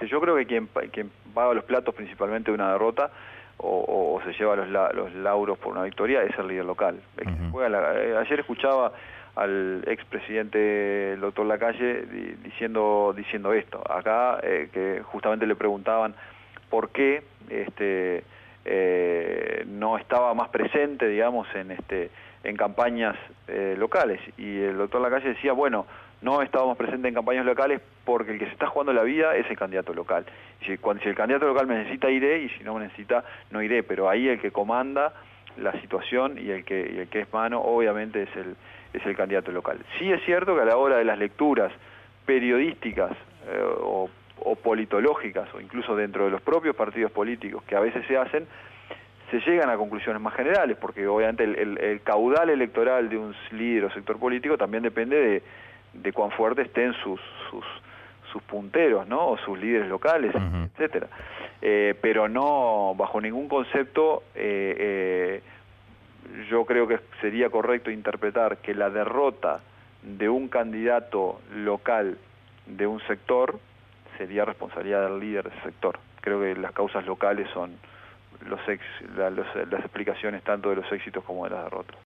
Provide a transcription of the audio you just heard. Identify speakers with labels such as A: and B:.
A: yo creo que quien paga los platos principalmente de una derrota o se lleva los lauros por una victoria es el líder local. Ayer escuchaba al expresidente el doctor Lacalle diciendo esto, acá que justamente le preguntaban por qué no estaba más presente, digamos, en campañas locales, y el doctor Lacalle decía, bueno, no estábamos presentes en campañas locales porque el que se está jugando la vida es el candidato local. Y si el candidato local me necesita, iré, y si no me necesita, no iré, pero ahí el que comanda la situación y el que es mano, obviamente, es el candidato local. Sí es cierto que a la hora de las lecturas periodísticas o politológicas, o incluso dentro de los propios partidos políticos que a veces se hacen, se llegan a conclusiones más generales, porque obviamente el caudal electoral de un líder o sector político también depende de cuán fuerte estén sus punteros, ¿no? O sus líderes locales, etcétera. Pero no, bajo ningún concepto, yo creo que sería correcto interpretar que la derrota de un candidato local de un sector sería responsabilidad del líder de ese sector. Creo que las causas locales son las explicaciones tanto de los éxitos como de las derrotas.